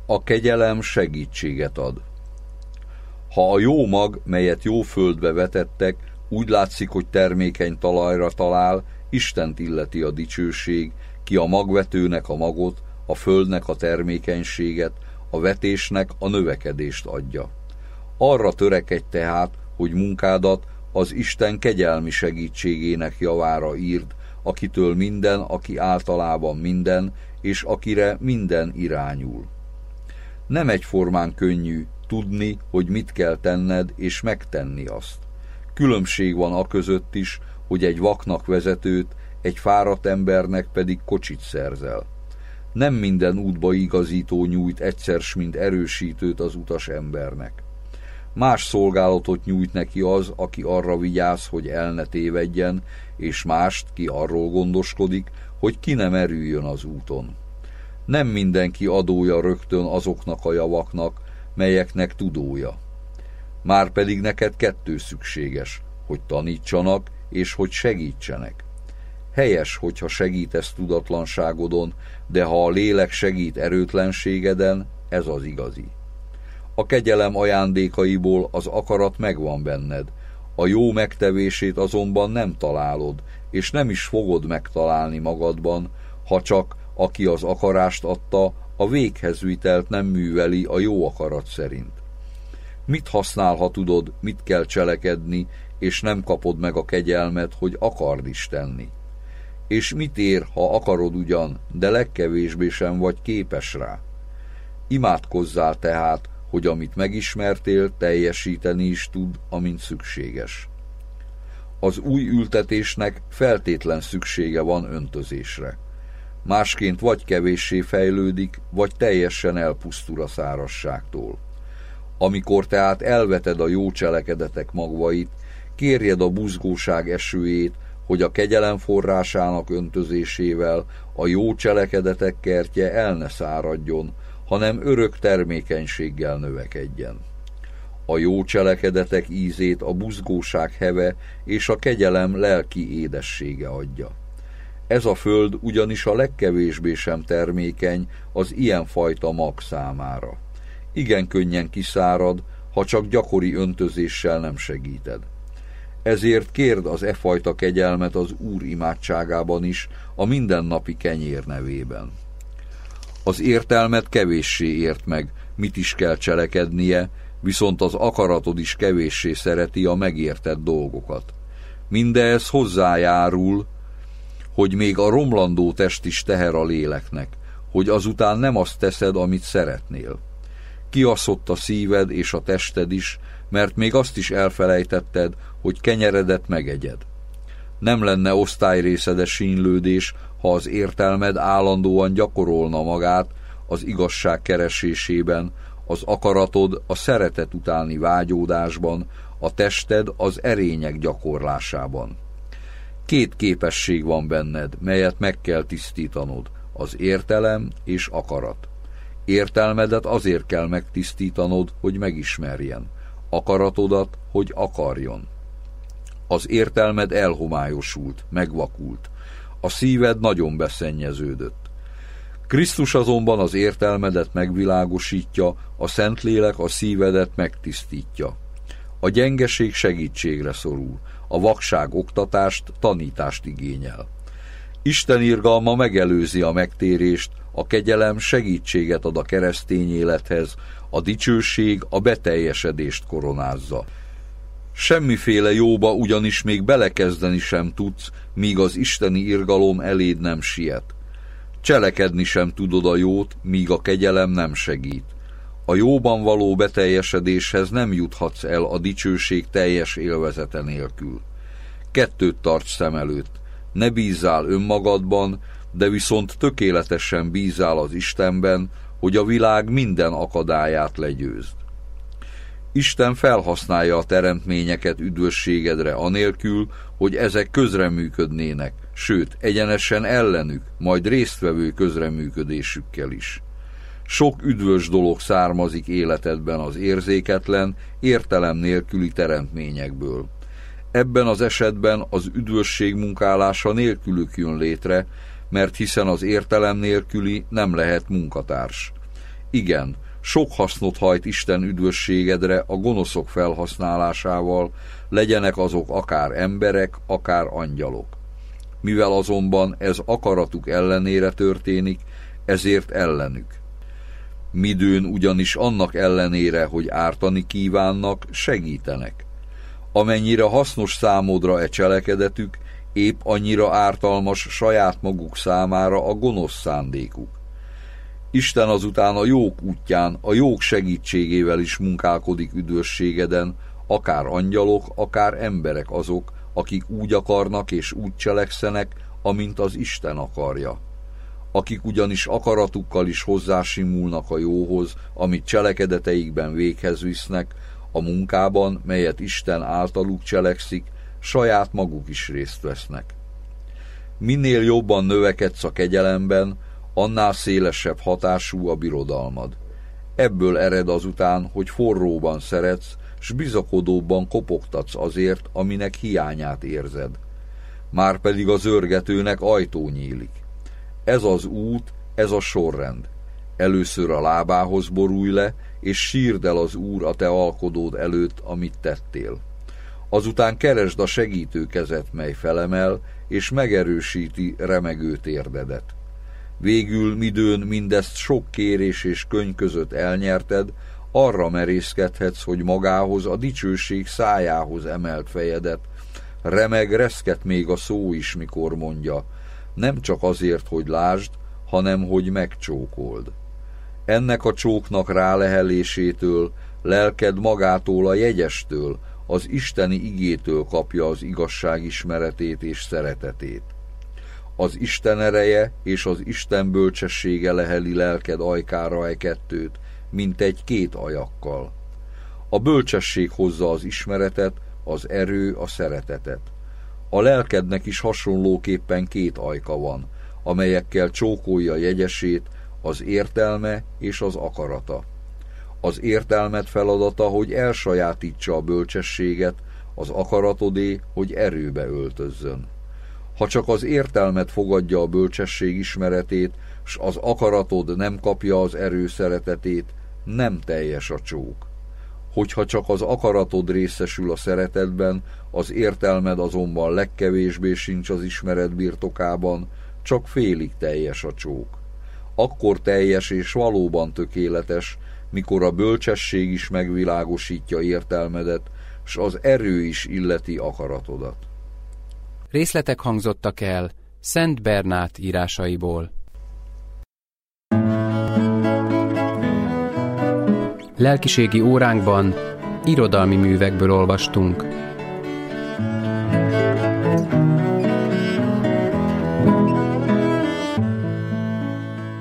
A kegyelem segítséget ad. Ha a jó mag, melyet jó földbe vetettek, úgy látszik, hogy termékeny talajra talál, Istent illeti a dicsőség, ki a magvetőnek a magot, a földnek a termékenységet, a vetésnek a növekedést adja. Arra törekedj tehát, hogy munkádat az Isten kegyelmi segítségének javára írd, akitől minden, aki általában minden, és akire minden irányul. Nem egyformán könnyű tudni, hogy mit kell tenned, és megtenni azt. Különbség van aközött is, hogy egy vaknak vezetőt, egy fáradt embernek pedig kocsit szerzel. Nem minden útba igazító nyújt egyszer s mind erősítőt az utas embernek. Más szolgálatot nyújt neki az, aki arra vigyáz, hogy el ne tévedjen, és mást, ki arról gondoskodik, hogy ki ne merüljön az úton. Nem mindenki adója rögtön azoknak a javaknak, melyeknek tudója. Márpedig neked kettő szükséges, hogy tanítsanak, és hogy segítsenek. Helyes, hogyha segítesz tudatlanságodon, de ha a lélek segít erőtlenségeden, ez az igazi. A kegyelem ajándékaiból az akarat megvan benned, a jó megtevését azonban nem találod, és nem is fogod megtalálni magadban, ha csak, aki az akarást adta, a véghezvitelt nem műveli a jó akarat szerint. Mit használ, ha tudod, mit kell cselekedni, és nem kapod meg a kegyelmet, hogy akard is tenni? És mit ér, ha akarod ugyan, de legkevésbé sem vagy képes rá? Imádkozzál tehát, hogy amit megismertél, teljesíteni is tud, amint szükséges. Az új ültetésnek feltétlen szüksége van öntözésre. Másként vagy kevéssé fejlődik, vagy teljesen elpusztul a szárazságtól. Amikor tehát elveted a jó cselekedetek magvait, kérjed a buzgóság esőjét, hogy a kegyelem forrásának öntözésével a jó cselekedetek kertje el ne száradjon, hanem örök termékenységgel növekedjen. A jó cselekedetek ízét a buzgóság heve és a kegyelem lelki édessége adja. Ez a föld ugyanis a legkevésbé sem termékeny az ilyenfajta mag számára. Igen könnyen kiszárad, ha csak gyakori öntözéssel nem segíted. Ezért kérd az e fajta kegyelmet az Úr imádságában is, a mindennapi kenyér nevében. Az értelmet kevéssé ért meg, mit is kell cselekednie, viszont az akaratod is kevéssé szereti a megértett dolgokat. Mindehhez hozzájárul, hogy még a romlandó test is teher a léleknek, hogy azután nem azt teszed, amit szeretnél. Kiaszott a szíved és a tested is, mert még azt is elfelejtetted, hogy kenyeredet megegyed. Nem lenne osztályrészedes sínylődés, ha az értelmed állandóan gyakorolna magát az igazság keresésében, az akaratod a szeretet utáni vágyódásban, a tested az erények gyakorlásában. Két képesség van benned, melyet meg kell tisztítanod, az értelem és akarat. Értelmedet azért kell megtisztítanod, hogy megismerjen, akaratodat, hogy akarjon. Az értelmed elhomályosult, megvakult, a szíved nagyon beszennyeződött. Krisztus azonban az értelmedet megvilágosítja, a Szentlélek a szívedet megtisztítja. A gyengeség segítségre szorul, a vakság oktatást, tanítást igényel. Isten irgalma megelőzi a megtérést, a kegyelem segítséget ad a keresztény élethez, a dicsőség a beteljesedést koronázza. Semmiféle jóba ugyanis még belekezdeni sem tudsz, míg az isteni irgalom eléd nem siet. Cselekedni sem tudod a jót, míg a kegyelem nem segít. A jóban való beteljesedéshez nem juthatsz el a dicsőség teljes élvezete nélkül. Kettőt tarts szem előtt, ne bízzál önmagadban, de viszont tökéletesen bízzál az Istenben, hogy a világ minden akadályát legyőzd. Isten felhasználja a teremtményeket üdvösségedre anélkül, hogy ezek közreműködnének, sőt, egyenesen ellenük, majd résztvevő közreműködésükkel is. Sok üdvös dolog származik életedben az érzéketlen, értelem nélküli teremtményekből. Ebben az esetben az üdvösség munkálása nélkülük jön létre, mert hiszen az értelem nélküli nem lehet munkatárs. Igen, sok hasznot hajt Isten üdvösségedre a gonoszok felhasználásával, legyenek azok akár emberek, akár angyalok. Mivel azonban ez akaratuk ellenére történik, ezért ellenük. Midőn ugyanis annak ellenére, hogy ártani kívánnak, segítenek. Amennyire hasznos számodra e cselekedetük, épp annyira ártalmas saját maguk számára a gonosz szándékuk. Isten azután a jók útján, a jók segítségével is munkálkodik üdvösségeden, akár angyalok, akár emberek azok, akik úgy akarnak és úgy cselekszenek, amint az Isten akarja. Akik ugyanis akaratukkal is hozzásimulnak a jóhoz, amit cselekedeteikben véghez visznek, a munkában, melyet Isten általuk cselekszik, saját maguk is részt vesznek. Minél jobban növekedsz a kegyelemben, annál szélesebb hatású a birodalmad. Ebből ered azután, hogy forróban szeretsz, s bizakodóbban kopogtatsz azért, aminek hiányát érzed. Márpedig a zörgetőnek ajtó nyílik. Ez az út, ez a sorrend. Először a lábához borulj le, és sírd el az Úr a te alkodód előtt, amit tettél. Azután keresd a segítő kezet, mely felemel, és megerősíti remegő térdedet. Végül, midőn mindezt sok kérés és könyv között elnyerted, arra merészkedhetsz, hogy magához, a dicsőség szájához emelt fejedet. Remeg, reszket még a szó is, mikor mondja, nem csak azért, hogy lásd, hanem hogy megcsókold. Ennek a csóknak rálehelésétől, lelked magától a jegyestől, az isteni igétől kapja az igazság ismeretét és szeretetét. Az Isten ereje és az Isten bölcsessége leheli lelked ajkára e kettőt, mint egy két ajakkal. A bölcsesség hozza az ismeretet, az erő a szeretetet. A lelkednek is hasonlóképpen két ajka van, amelyekkel csókolja jegyesét, az értelme és az akarata. Az értelmed feladata, hogy elsajátítsa a bölcsességet, az akaratodé, hogy erőbe öltözzön. Ha csak az értelmed fogadja a bölcsesség ismeretét, s az akaratod nem kapja az erő szeretetét, nem teljes a csók. Hogyha csak az akaratod részesül a szeretetben, az értelmed azonban legkevésbé sincs az ismeret birtokában, csak félig teljes a csók. Akkor teljes és valóban tökéletes, mikor a bölcsesség is megvilágosítja értelmedet, s az erő is illeti akaratodat. Részletek hangzottak el Szent Bernát írásaiból. Lelkiségi óránkban irodalmi művekből olvastunk.